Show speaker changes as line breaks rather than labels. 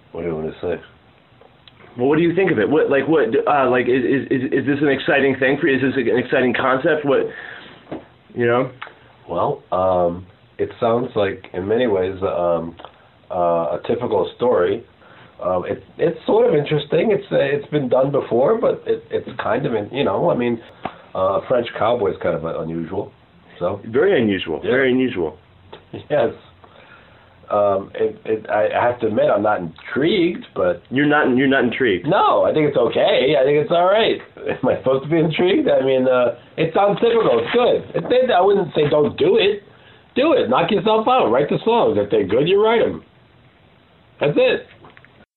What do you want to say?
Well, what do you think of it? What is this an exciting thing for you? Is this an exciting concept? What, you know?
Well, it sounds like in many ways a typical story. It's sort of interesting. It's been done before, but it's kind of a French cowboy is kind of unusual. So
very unusual.
Yeah.
Very unusual.
Yes. I have to admit I'm not intrigued, but
you're not intrigued.
No, I think it's okay. I think it's all right. Am I supposed to be intrigued? I mean, it sounds typical. It's good. I wouldn't say don't do it. Do it. Knock yourself out. Write the songs. If they're good, you write them. That's it.